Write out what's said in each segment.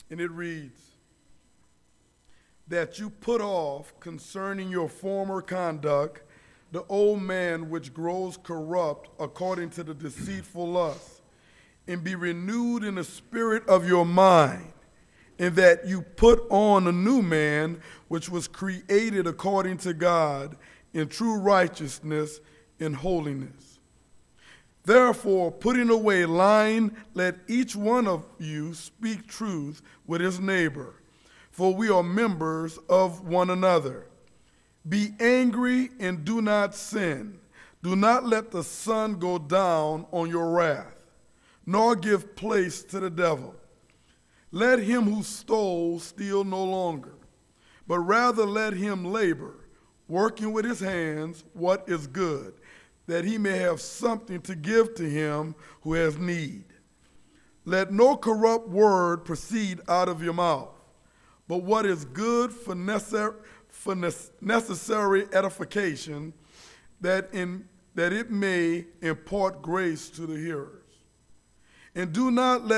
And it reads, that you put off concerning your former conduct the old man which grows corrupt according to the deceitful lust, and be renewed in the spirit of your mind, and that you put on a new man which was created according to God in true righteousness and holiness. Therefore, putting away lying, let each one of you speak truth with his neighbor, for we are members of one another. Be angry and do not sin. Do not let the sun go down on your wrath, nor give place to the devil. Let him who stole steal no longer, but rather let him labor, working with his hands what is good, that he may have something to give to him who has need. Let no corrupt word proceed out of your mouth, but what is good for necessary edification, that it may impart grace to the hearers. And do not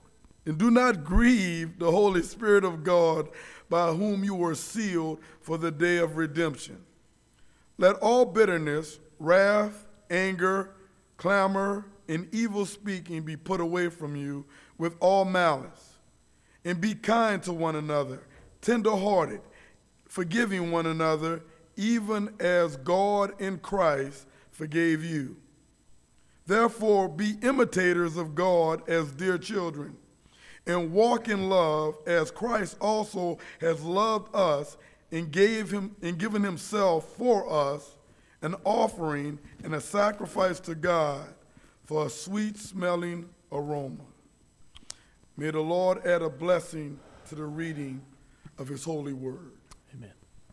grieve the Holy Spirit of God, by whom you were sealed for the day of redemption. Let all bitterness, wrath, anger, clamor, and evil speaking be put away from you with all malice. And be kind to one another, tender-hearted, forgiving one another, even as God in Christ forgave you. Therefore, be imitators of God as dear children, and walk in love as Christ also has loved us and given himself for us, an offering and a sacrifice to God for a sweet-smelling aroma. May the Lord add a blessing to the reading of his holy word. Amen.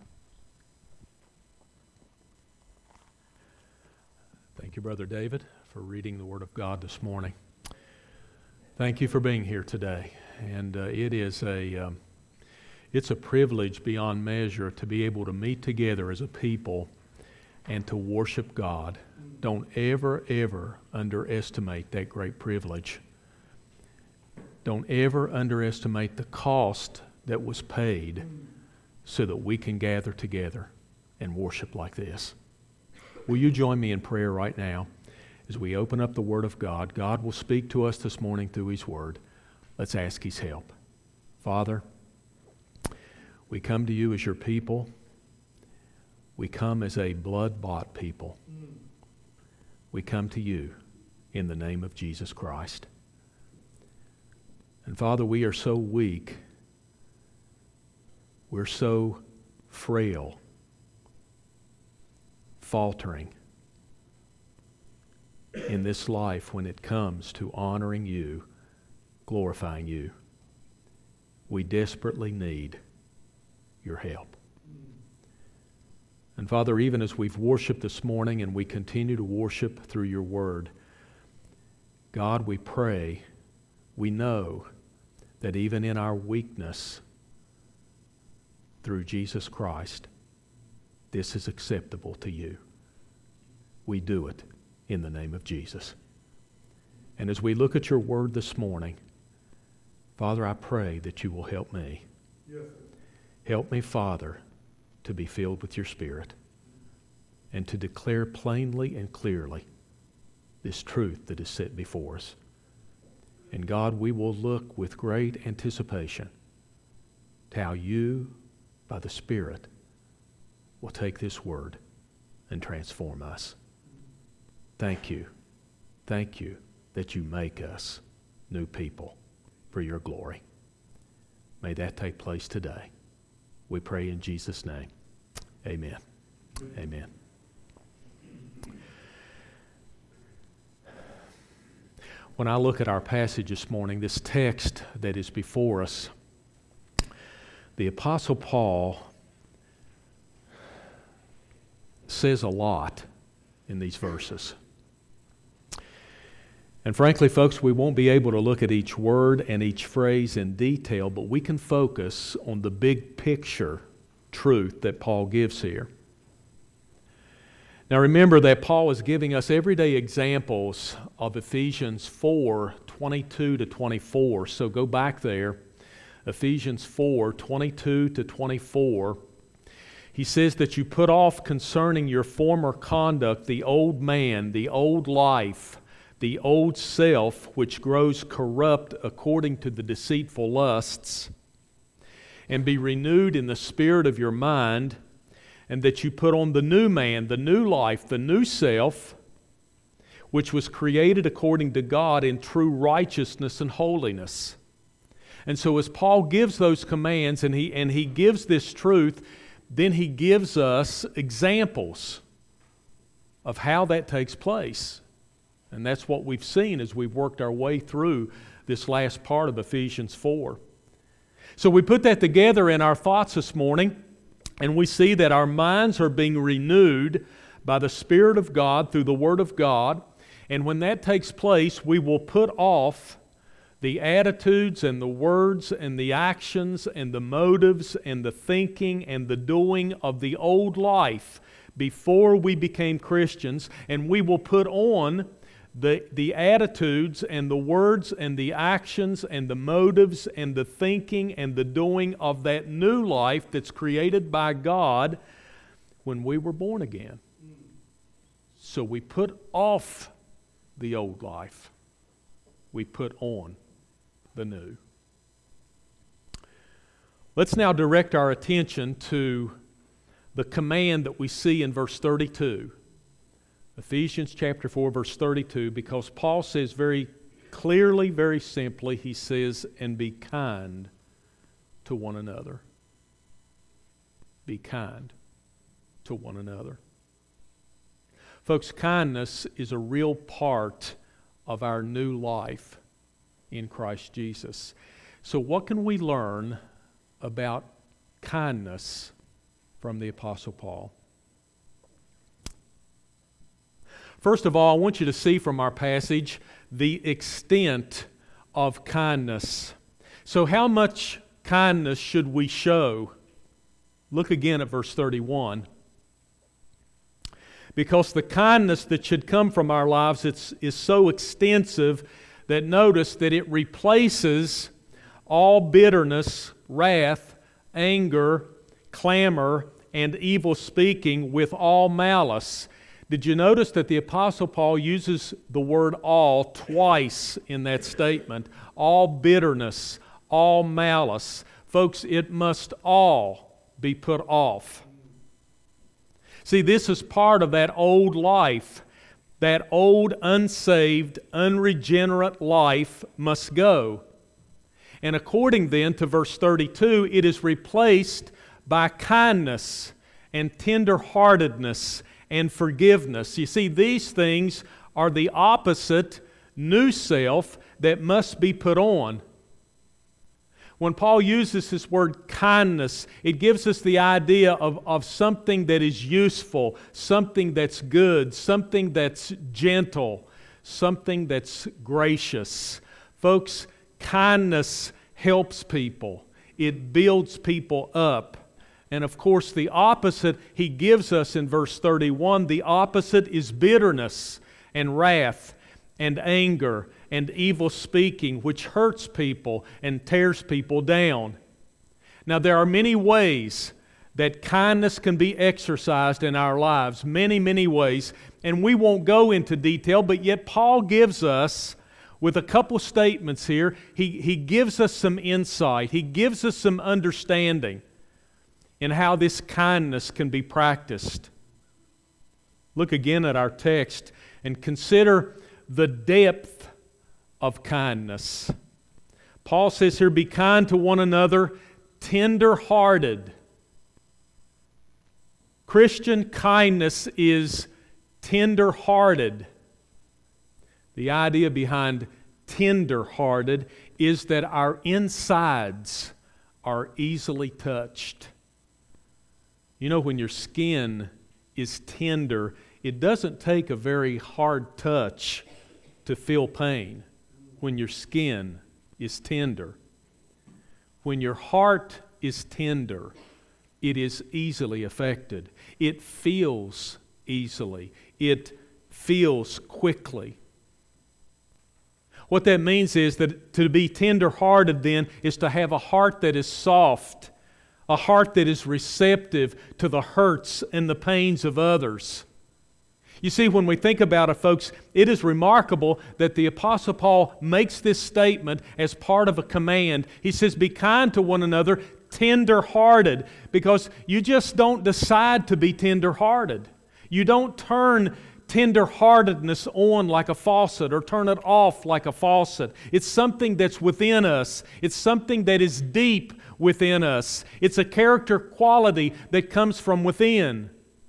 Thank you, Brother David, for reading the Word of God this morning. Thank you for being here today. And it's a privilege beyond measure to be able to meet together as a people and to worship God. Don't ever underestimate that great privilege. Don't ever underestimate the cost that was paid so that we can gather together and worship like this. Will you join me in prayer right now as we open up the Word of God? God will speak to us this morning through His Word. Let's ask His help. Father, we come to you as your people. We come as a blood-bought people. We come to you in the name of Jesus Christ. And Father, we are so weak. We're so frail, faltering in this life when it comes to honoring you, glorifying you. We desperately need your help. And Father, even as we've worshiped this morning and we continue to worship through your word, God, we pray, we know that even in our weakness, through Jesus Christ, this is acceptable to you. We do it in the name of Jesus. And as we look at your word this morning, Father, I pray that you will help me. Yes. Help me, Father, to be filled with your Spirit and to declare plainly and clearly this truth that is set before us. And God, we will look with great anticipation to how you, by the Spirit, will take this word and transform us. Thank you. Thank you that you make us new people for your glory. May that take place today. We pray in Jesus' name. Amen. Amen. When I look at our passage this morning, this text that is before us, the Apostle Paul says a lot in these verses. And frankly, folks, we won't be able to look at each word and each phrase in detail, but we can focus on the big picture truth that Paul gives here. Now remember that Paul is giving us everyday examples of Ephesians 4:22 to 24. So go back there Ephesians 4:22-24, he says that you put off concerning your former conduct the old man, the old life, the old self, which grows corrupt according to the deceitful lusts, and be renewed in the spirit of your mind, and that you put on the new man, the new life, the new self, which was created according to God in true righteousness and holiness. And so as Paul gives those commands and he gives this truth, then he gives us examples of how that takes place. And that's what we've seen as we've worked our way through this last part of Ephesians 4. So we put that together in our thoughts this morning, and we see that our minds are being renewed by the Spirit of God through the Word of God. And when that takes place, we will put off the attitudes and the words and the actions and the motives and the thinking and the doing of the old life before we became Christians, and we will put on the attitudes and the words and the actions and the motives and the thinking and the doing of that new life that's created by God when we were born again. So we put off the old life. We put on the new. Let's now direct our attention to the command that we see in verse 32. Ephesians chapter 4, verse 32, because Paul says very clearly, very simply, he says, and be kind to one another. Be kind to one another. Folks, kindness is a real part of our new life in Christ Jesus. So what can we learn about kindness from the Apostle Paul? First of all, I want you to see from our passage the extent of kindness. So how much kindness should we show? Look again at verse 31. Because the kindness that should come from our lives is so extensive that notice that it replaces all bitterness, wrath, anger, clamor, and evil speaking with all malice. Did you notice that the Apostle Paul uses the word all twice in that statement? All bitterness, all malice. Folks, it must all be put off. See, this is part of that old life. That old, unsaved, unregenerate life must go. And according then to verse 32, it is replaced by kindness and tenderheartedness and forgiveness. You see, these things are the opposite new self that must be put on. When Paul uses this word kindness, it gives us the idea of something that is useful, something that's good, something that's gentle, something that's gracious. Folks, kindness helps people. It builds people up. And of course, the opposite he gives us in verse 31, the opposite is bitterness and wrath and anger and evil speaking, which hurts people and tears people down. Now, there are many ways that kindness can be exercised in our lives, many, many ways, and we won't go into detail, but yet Paul gives us, with a couple statements here, he gives us some insight, he gives us some understanding in how this kindness can be practiced. Look again at our text and consider the depth of kindness. Paul says here, be kind to one another, tender-hearted. Christian kindness is tender-hearted. The idea behind tender-hearted is that our insides are easily touched. You know, when your skin is tender, it doesn't take a very hard touch to feel pain when your skin is tender. When your heart is tender, it is easily affected. It feels easily. It feels quickly. What that means is that to be tender-hearted then is to have a heart that is soft, a heart that is receptive to the hurts and the pains of others. You see, when we think about it, folks, it is remarkable that the Apostle Paul makes this statement as part of a command. He says, be kind to one another, tender-hearted, because you just don't decide to be tender-hearted. You don't turn tender-heartedness on like a faucet or turn it off like a faucet. It's something that's within us. It's something that is deep within us. It's a character quality that comes from within.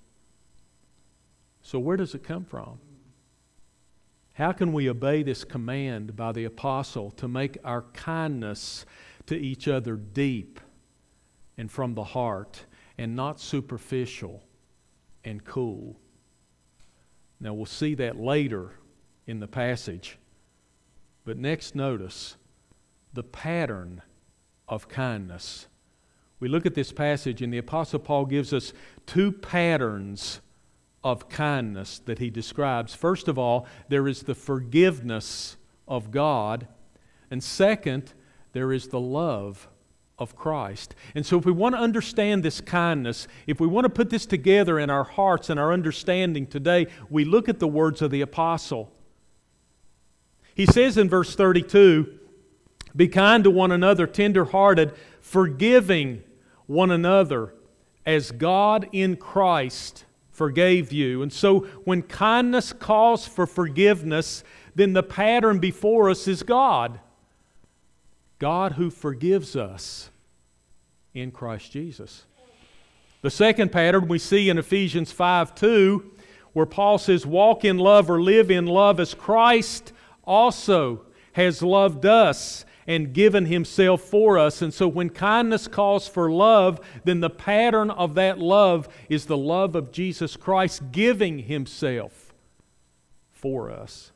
So where does it come from? How can we obey this command by the apostle to make our kindness to each other deep and from the heart and not superficial and cool? Now we'll see that later in the passage. But next notice the pattern of kindness. We look at this passage and the Apostle Paul gives us two patterns of kindness that he describes. First of all, there is the forgiveness of God. And second, there is the love of Christ. And so if we want to understand this kindness, if we want to put this together in our hearts and our understanding today, we look at the words of the apostle. He says in verse 32, be kind to one another, tender-hearted, forgiving one another as God in Christ forgave you. And so when kindness calls for forgiveness, then the pattern before us is God. God who forgives us in Christ Jesus. The second pattern we see in Ephesians 5:2, where Paul says, walk in love or live in love as Christ also has loved us and given Himself for us. And so when kindness calls for love, then the pattern of that love is the love of Jesus Christ giving Himself for us.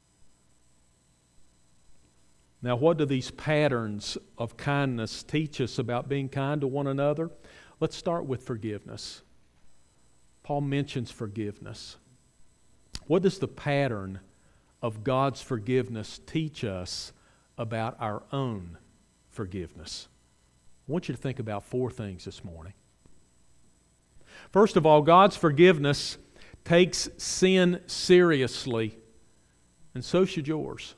Now, what do these patterns of kindness teach us about being kind to one another? Let's start with forgiveness. Paul mentions forgiveness. What does the pattern of God's forgiveness teach us about our own forgiveness? I want you to think about four things this morning. First of all, God's forgiveness takes sin seriously, and so should yours.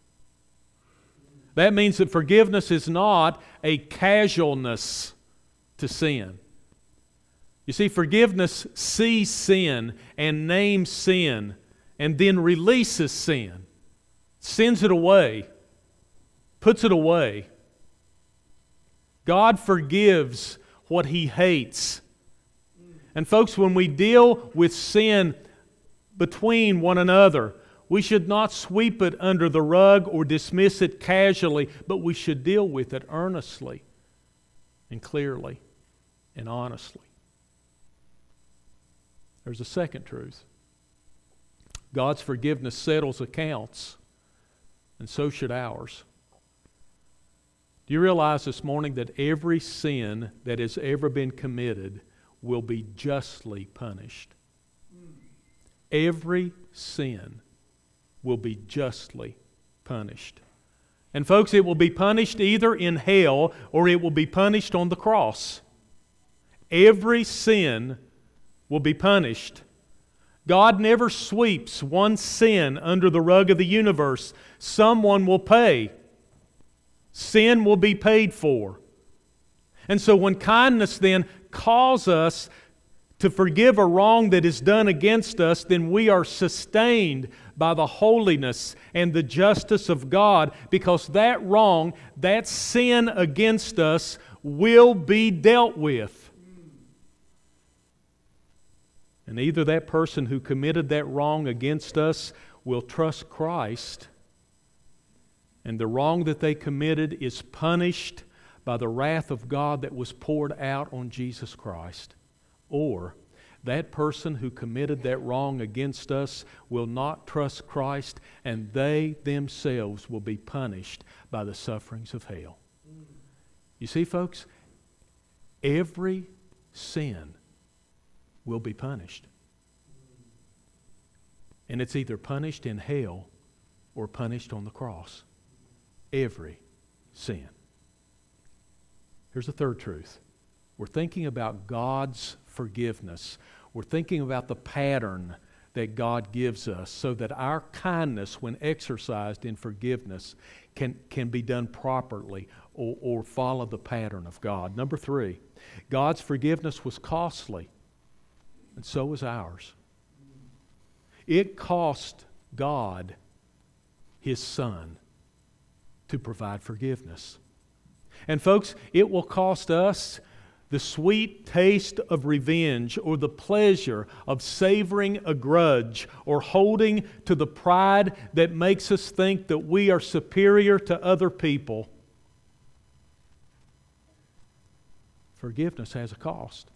That means that forgiveness is not a casualness to sin. You see, forgiveness sees sin and names sin and then releases sin, sends it away, puts it away. God forgives what He hates. And folks, when we deal with sin between one another, we should not sweep it under the rug or dismiss it casually, but we should deal with it earnestly and clearly and honestly. There's a second truth. God's forgiveness settles accounts, and so should ours. Do you realize this morning that every sin that has ever been committed will be justly punished? Every sin will be justly punished. And folks, it will be punished either in hell or it will be punished on the cross. Every sin will be punished. God never sweeps one sin under the rug of the universe. Someone will pay. Sin will be paid for. And so when kindness then calls us to forgive a wrong that is done against us, then we are sustained by the holiness and the justice of God, because that wrong, that sin against us, will be dealt with. And either that person who committed that wrong against us will trust Christ, and the wrong that they committed is punished by the wrath of God that was poured out on Jesus Christ. Or that person who committed that wrong against us will not trust Christ, and they themselves will be punished by the sufferings of hell. You see, folks, every sin will be punished. And it's either punished in hell or punished on the cross. Every sin. Here's the third truth. We're thinking about God's forgiveness. We're thinking about the pattern that God gives us so that our kindness, when exercised in forgiveness, can be done properly or follow the pattern of God. Number three, God's forgiveness was costly, and so was ours. It cost God His Son to provide forgiveness. And folks, it will cost us the sweet taste of revenge or the pleasure of savoring a grudge or holding to the pride that makes us think that we are superior to other people. Forgiveness has a cost.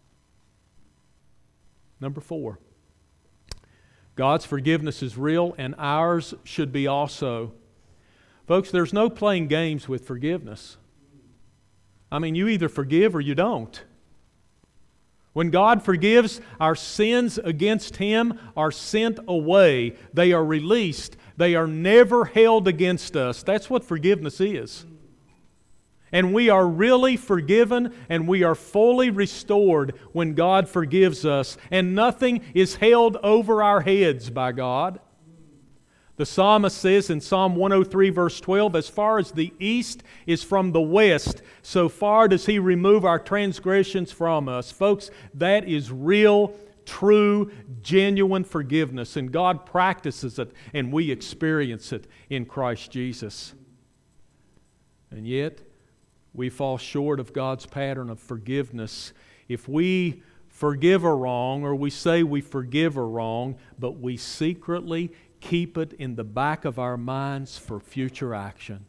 Number four, God's forgiveness is real and ours should be also. Folks, there's no playing games with forgiveness. I mean, you either forgive or you don't. When God forgives, our sins against Him are sent away. They are released. They are never held against us. That's what forgiveness is. And we are really forgiven and we are fully restored when God forgives us. And nothing is held over our heads by God. The psalmist says in Psalm 103 verse 12, as far as the east is from the west, so far does He remove our transgressions from us. Folks, that is real, true, genuine forgiveness. And God practices it and we experience it in Christ Jesus. And yet, we fall short of God's pattern of forgiveness. If we forgive a wrong, or we say we forgive a wrong, but we secretly keep it in the back of our minds for future action.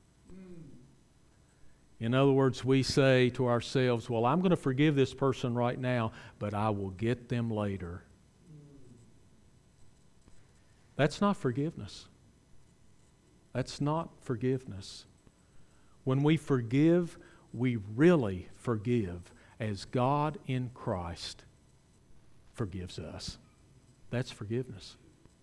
In other words, we say to ourselves, well, I'm going to forgive this person right now, but I will get them later. That's not forgiveness. That's not forgiveness. When we forgive, we really forgive as God in Christ forgives us. That's forgiveness.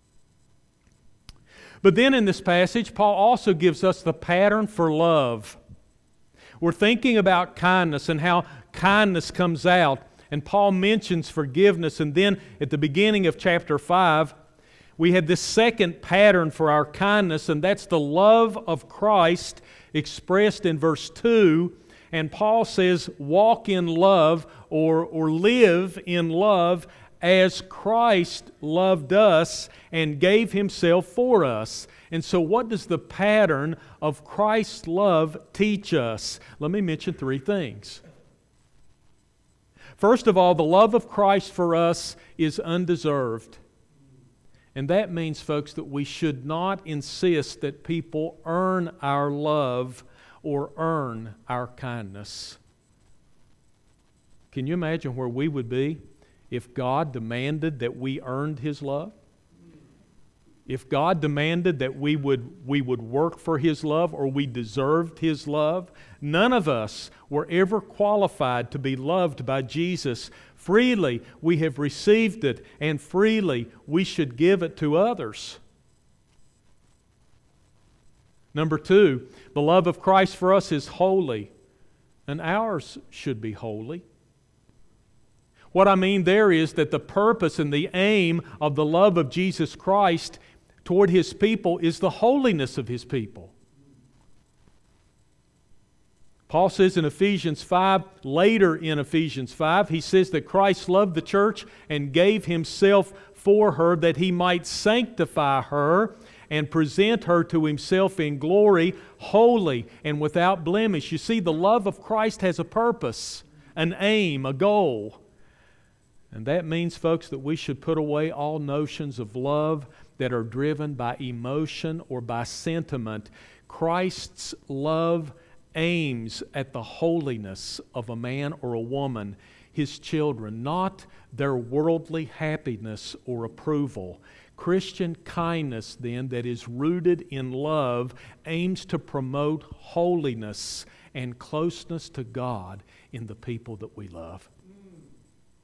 But then in this passage, Paul also gives us the pattern for love. We're thinking about kindness and how kindness comes out. And Paul mentions forgiveness. And then at the beginning of chapter 5, we had this second pattern for our kindness, and that's the love of Christ expressed in verse 2. And Paul says, walk in love or live in love as Christ loved us and gave Himself for us. And so what does the pattern of Christ's love teach us? Let me mention three things. First of all, the love of Christ for us is undeserved. And that means, folks, that we should not insist that people earn our love or earn our kindness. Can you imagine where we would be if God demanded that we earned His love? If God demanded that we would work for His love or we deserved His love, none of us were ever qualified to be loved by Jesus. Freely we have received it, and freely we should give it to others. Number two, the love of Christ for us is holy, and ours should be holy. What I mean there is that the purpose and the aim of the love of Jesus Christ toward His people is the holiness of His people. Paul says in Ephesians 5, later in Ephesians 5, he says that Christ loved the church and gave Himself for her that He might sanctify her and present her to Himself in glory, holy and without blemish. You see, the love of Christ has a purpose, an aim, a goal. And that means, folks, that we should put away all notions of love that are driven by emotion or by sentiment. Christ's love aims at the holiness of a man or a woman, His children, not their worldly happiness or approval. Christian kindness, then, that is rooted in love, aims to promote holiness and closeness to God in the people that we love.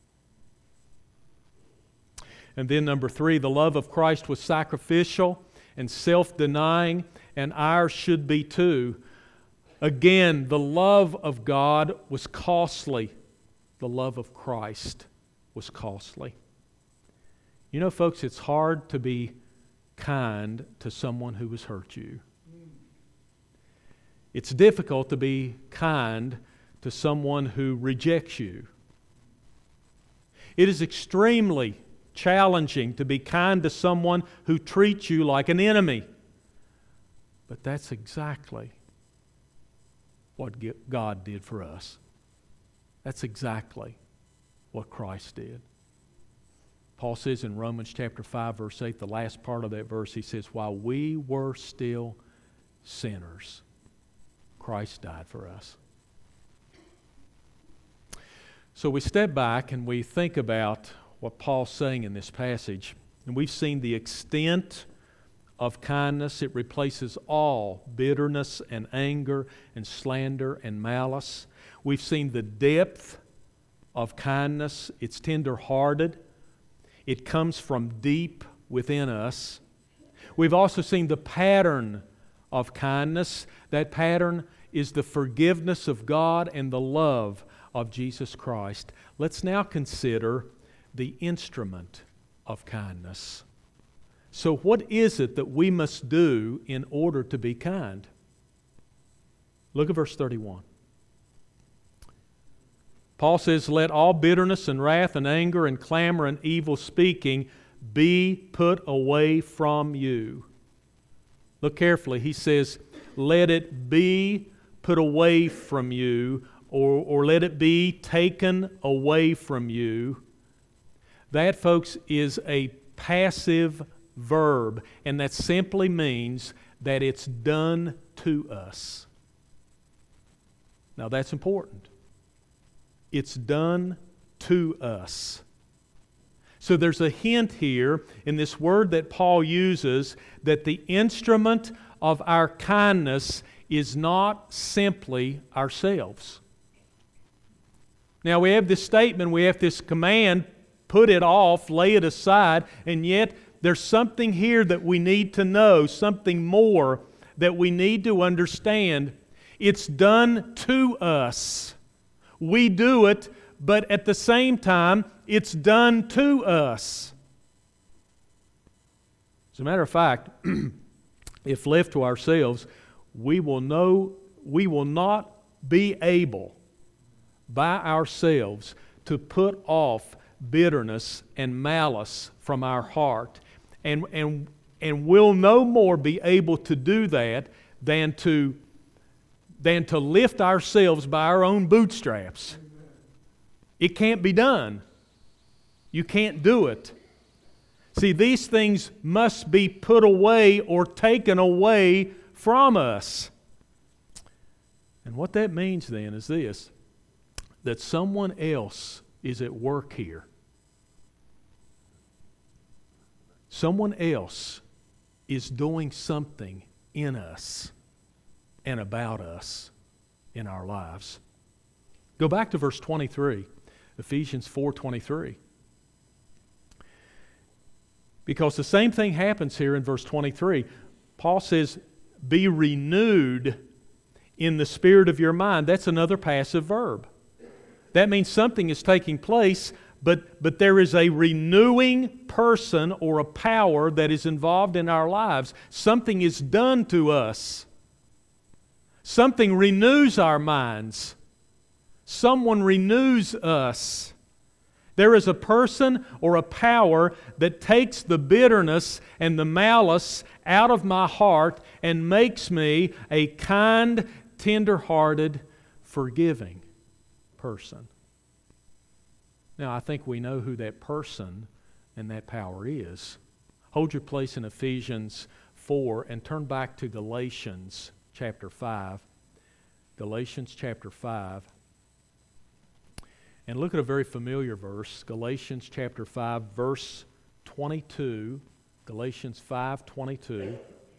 And then number three, the love of Christ was sacrificial, and self-denying, and ours should be too. Again, the love of God was costly. The love of Christ was costly. You know, folks, it's hard to be kind to someone who has hurt you. It's difficult to be kind to someone who rejects you. It is extremely challenging to be kind to someone who treats you like an enemy. But that's exactly what God did for us. That's exactly what Christ did. Paul says in Romans chapter 5, verse 8, the last part of that verse, he says, while we were still sinners, Christ died for us. So we step back and we think about what Paul's saying in this passage. And we've seen the extent of kindness. It replaces all bitterness and anger and slander and malice. We've seen the depth of kindness. It's tender-hearted. It comes from deep within us. We've also seen the pattern of kindness. That pattern is the forgiveness of God and the love of Jesus Christ. Let's now consider the instrument of kindness. So what is it that we must do in order to be kind? Look at verse 31. Paul says, let all bitterness and wrath and anger and clamor and evil speaking be put away from you. Look carefully. He says, let it be put away from you, or let it be taken away from you. That, folks, is a passive verb, and that simply means that it's done to us. Now that's important. It's done to us. So there's a hint here in this word that Paul uses that the instrument of our kindness is not simply ourselves. Now we have this statement, we have this command, put it off, lay it aside, and yet there's something here that we need to know, something more that we need to understand. It's done to us. We do it, but at the same time, it's done to us. As a matter of fact, if left to ourselves, we will not be able by ourselves to put off bitterness and malice from our heart. And we'll no more be able to do that than to lift ourselves by our own bootstraps. It can't be done. You can't do it. See, these things must be put away or taken away from us. And what that means then is this, that someone else is at work here. Someone else is doing something in us and about us in our lives. Go back to verse 23, Ephesians 4:23. Because the same thing happens here in verse 23. Paul says, be renewed in the spirit of your mind. That's another passive verb. That means something is taking place, but there is a renewing person or a power that is involved in our lives. Something is done to us. Something renews our minds. Someone renews us. There is a person or a power that takes the bitterness and the malice out of my heart and makes me a kind, tender-hearted, forgiving person. Now, I think we know who that person and that power is. Hold your place in Ephesians 4 and turn back to Galatians chapter 5. Galatians chapter 5. And look at a very familiar verse, Galatians chapter 5, verse 22. Galatians 5:22.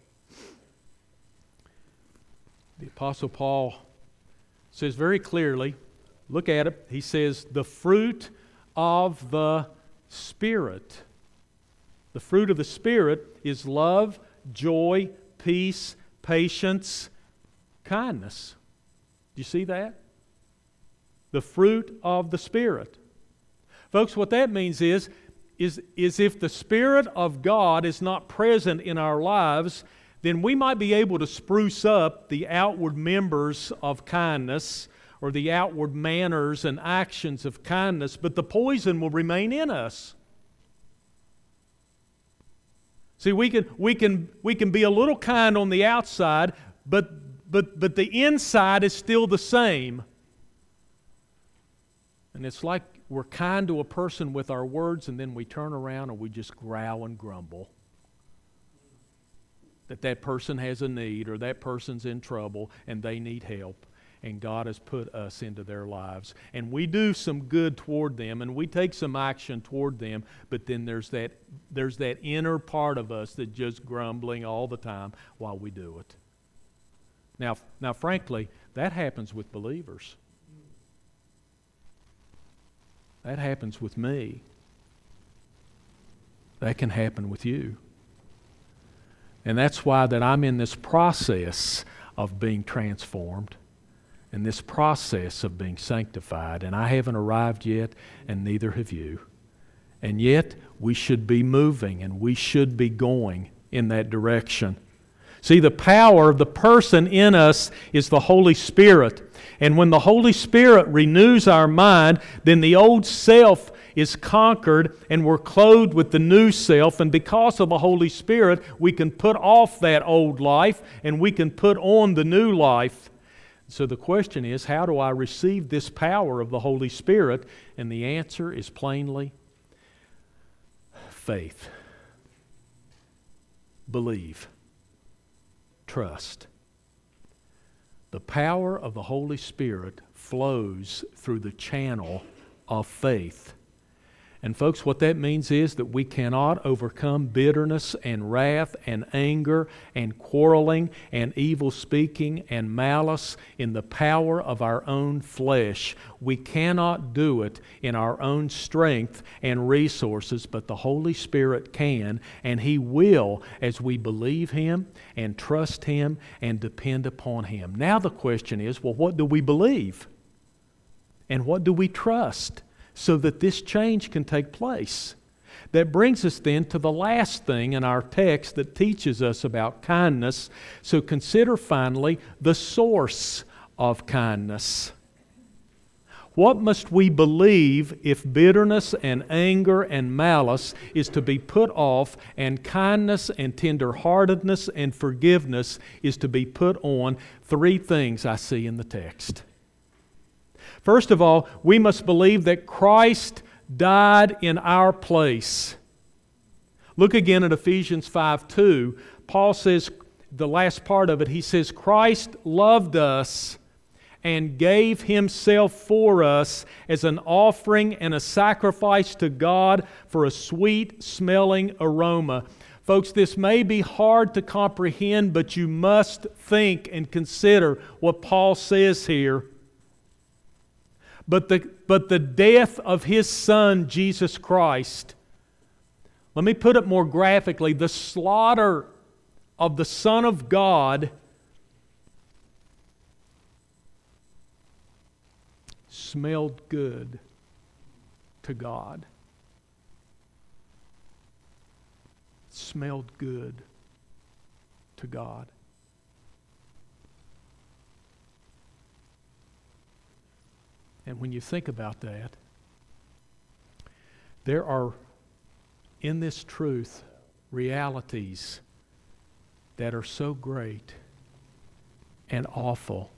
The Apostle Paul says very clearly, look at it, he says, the fruit of the Spirit. The fruit of the Spirit is love, joy, peace, patience, kindness. Do you see that? The fruit of the Spirit. Folks, what that means is if the Spirit of God is not present in our lives, then we might be able to spruce up the outward members of kindness or the outward manners and actions of kindness, but the poison will remain in us. See, we can be a little kind on the outside, but the inside is still the same. And it's like we're kind to a person with our words, and then we turn around and we just growl and grumble that person has a need or that person's in trouble and they need help. And God has put us into their lives. And we do some good toward them, and we take some action toward them, but then there's that inner part of us that's just grumbling all the time while we do it. Now, frankly, that happens with believers. That happens with me. That can happen with you. And that's why that I'm in this process of being transformed, in this process of being sanctified, and I haven't arrived yet, and neither have you. And yet, we should be moving, and we should be going in that direction. See, the power of the person in us is the Holy Spirit. And when the Holy Spirit renews our mind, then the old self is conquered and we're clothed with the new self. And because of the Holy Spirit, we can put off that old life and we can put on the new life. So the question is, how do I receive this power of the Holy Spirit? And the answer is plainly faith. Believe. Trust. The power of the Holy Spirit flows through the channel of faith. And folks, what that means is that we cannot overcome bitterness and wrath and anger and quarreling and evil speaking and malice in the power of our own flesh. We cannot do it in our own strength and resources, but the Holy Spirit can, and He will as we believe Him and trust Him and depend upon Him. Now the question is, well, what do we believe? And what do we trust? So that this change can take place. That brings us then to the last thing in our text that teaches us about kindness. So consider finally the source of kindness. What must we believe if bitterness and anger and malice is to be put off and kindness and tenderheartedness and forgiveness is to be put on? Three things I see in the text. First of all, we must believe that Christ died in our place. Look again at Ephesians 5:2. Paul says, the last part of it, he says, Christ loved us and gave Himself for us as an offering and a sacrifice to God for a sweet-smelling aroma. Folks, this may be hard to comprehend, but you must think and consider what Paul says here. But the death of His Son, Jesus Christ, let me put it more graphically, the slaughter of the Son of God smelled good to God. Smelled good to God. And when you think about that, there are, in this truth, realities that are so great and awful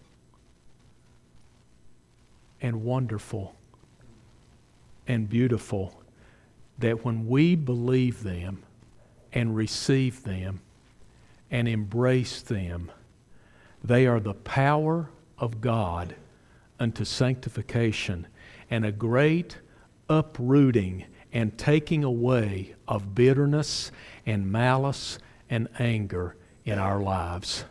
and wonderful and beautiful that when we believe them and receive them and embrace them, they are the power of God unto sanctification and a great uprooting and taking away of bitterness and malice and anger in our lives.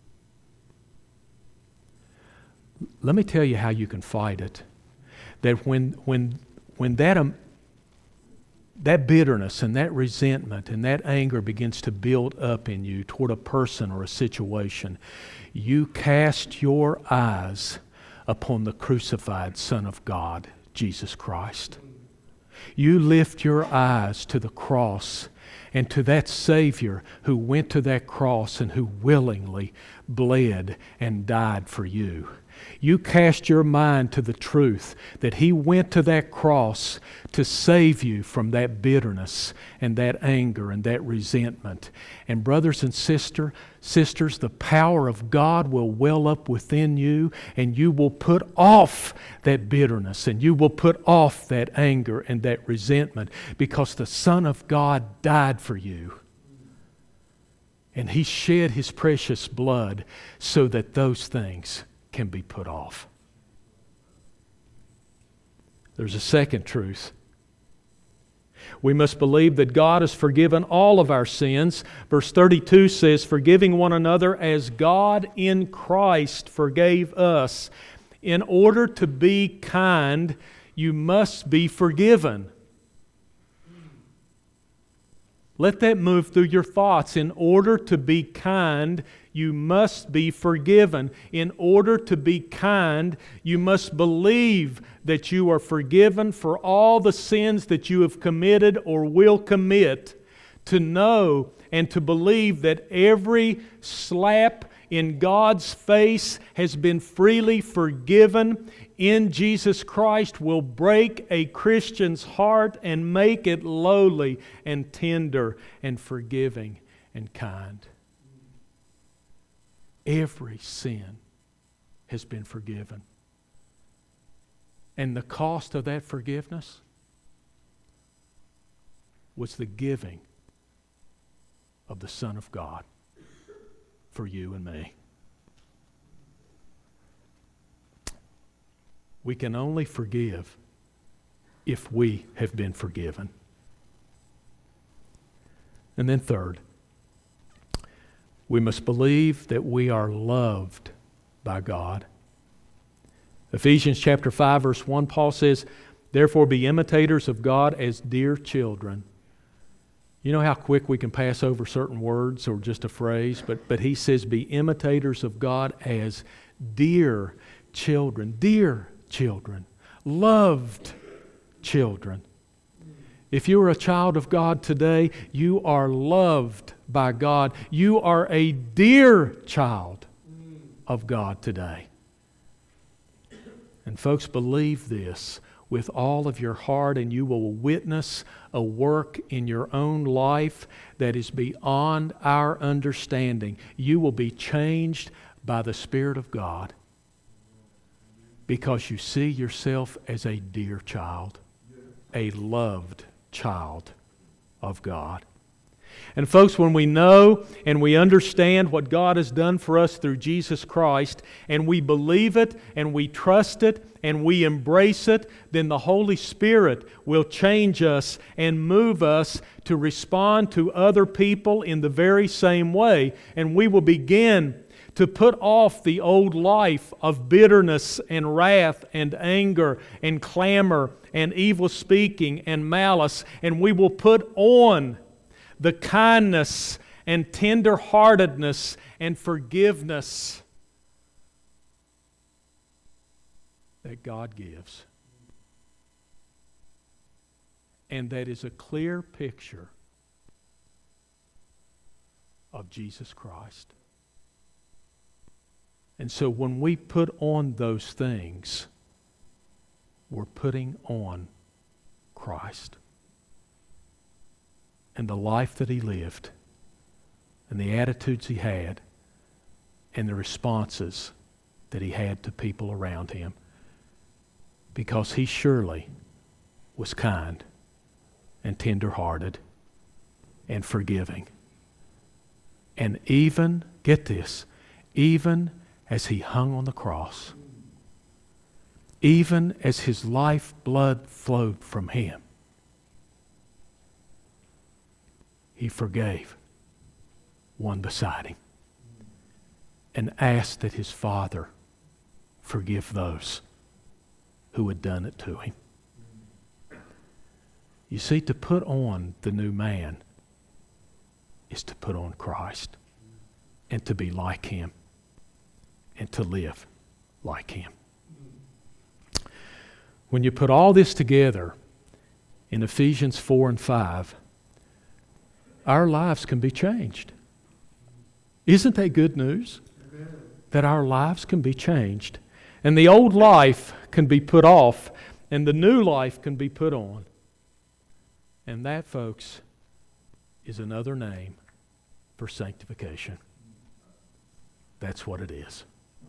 Let me tell you how you can fight it. That when that bitterness and that resentment and that anger begins to build up in you toward a person or a situation, you cast your eyes upon the crucified Son of God, Jesus Christ. You lift your eyes to the cross and to that Savior who went to that cross and who willingly bled and died for you. You cast your mind to the truth that He went to that cross to save you from that bitterness and that anger and that resentment. And brothers and sisters, the power of God will well up within you, and you will put off that bitterness and you will put off that anger and that resentment, because the Son of God died for you. And He shed His precious blood so that those things can be put off. There's a second truth. We must believe that God has forgiven all of our sins. Verse 32 says, forgiving one another as God in Christ forgave us. In order to be kind, you must be forgiven. Let that move through your thoughts. In order to be kind, you must be forgiven. In order to be kind, you must believe that you are forgiven for all the sins that you have committed or will commit. To know and to believe that every slap in God's face has been freely forgiven in Jesus Christ will break a Christian's heart and make it lowly and tender and forgiving and kind. Every sin has been forgiven. And the cost of that forgiveness was the giving of the Son of God for you and me. We can only forgive if we have been forgiven. And then third, we must believe that we are loved by God. Ephesians chapter 5 verse 1, Paul says, therefore be imitators of God as dear children. You know how quick we can pass over certain words or just a phrase, but he says be imitators of God as dear children. Dear children. Loved children. If you are a child of God today, you are loved by God. You are a dear child of God today. And folks, believe this with all of your heart, and you will witness a work in your own life that is beyond our understanding. You will be changed by the Spirit of God because you see yourself as a dear child, a loved child of God. And folks, when we know and we understand what God has done for us through Jesus Christ, and we believe it and we trust it and we embrace it, then the Holy Spirit will change us and move us to respond to other people in the very same way. And we will begin to put off the old life of bitterness and wrath and anger and clamor and evil speaking and malice, and we will put on the kindness and tender-heartedness and forgiveness that God gives. And that is a clear picture of Jesus Christ. And so when we put on those things, we're putting on Christ. And the life that He lived, and the attitudes He had, and the responses that He had to people around Him. Because He surely was kind and tender-hearted and forgiving. And even, get this, even as He hung on the cross, even as His life blood flowed from Him, He forgave one beside Him and asked that His Father forgive those who had done it to Him. You see, to put on the new man is to put on Christ and to be like Him and to live like Him. When you put all this together in Ephesians 4 and 5, our lives can be changed. Isn't that good news? Amen. That our lives can be changed. And the old life can be put off, and the new life can be put on. And that, folks, is another name for sanctification. That's what it is.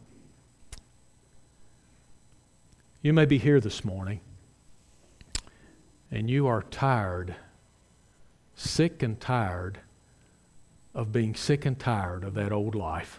You may be here this morning, and you are tired, sick and tired of being sick and tired of that old life.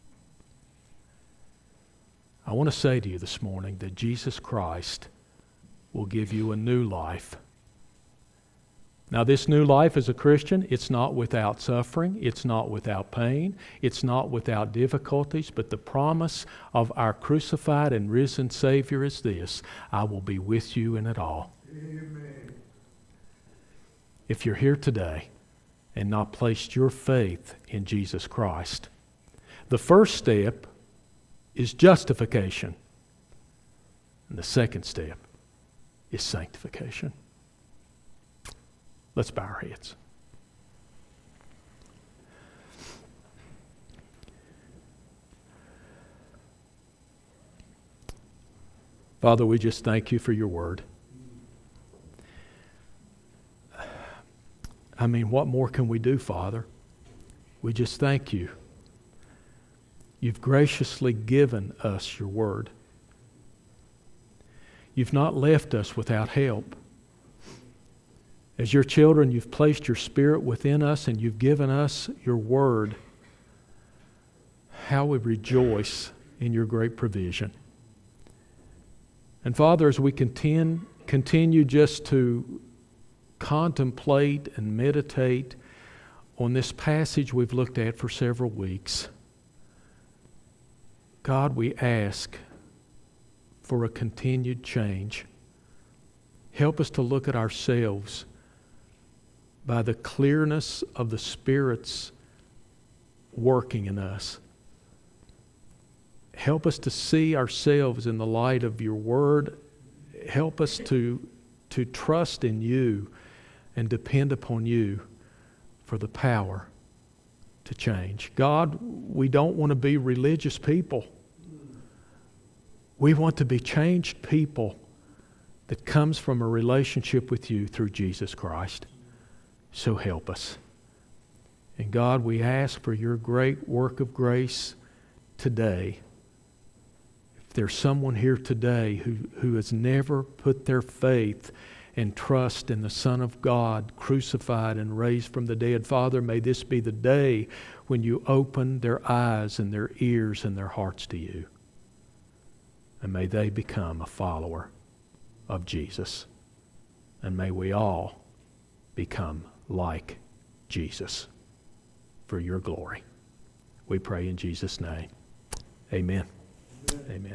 I want to say to you this morning that Jesus Christ will give you a new life. Now, this new life as a Christian, it's not without suffering, it's not without pain, it's not without difficulties, but the promise of our crucified and risen Savior is this: I will be with you in it all. Amen. If you're here today and not placed your faith in Jesus Christ, the first step is justification, and the second step is sanctification. Let's bow our heads. Father, we just thank you for your word. I mean, what more can we do, Father? We just thank you. You've graciously given us your word. You've not left us without help. As your children, you've placed your Spirit within us and you've given us your word. How we rejoice in your great provision. And Father, as we continue just to contemplate and meditate on this passage we've looked at for several weeks, God, we ask for a continued change. Help us to look at ourselves by the clearness of the Spirit's working in us. Help us to see ourselves in the light of your word. Help us to trust in you and depend upon you for the power to change. God, we don't want to be religious people. We want to be changed people that comes from a relationship with you through Jesus Christ. So help us. And God, we ask for your great work of grace today. If there's someone here today who has never put their faith and trust in the Son of God, crucified and raised from the dead, Father, may this be the day when you open their eyes and their ears and their hearts to you. And may they become a follower of Jesus. And may we all become like Jesus for your glory. We pray in Jesus' name. Amen. Amen.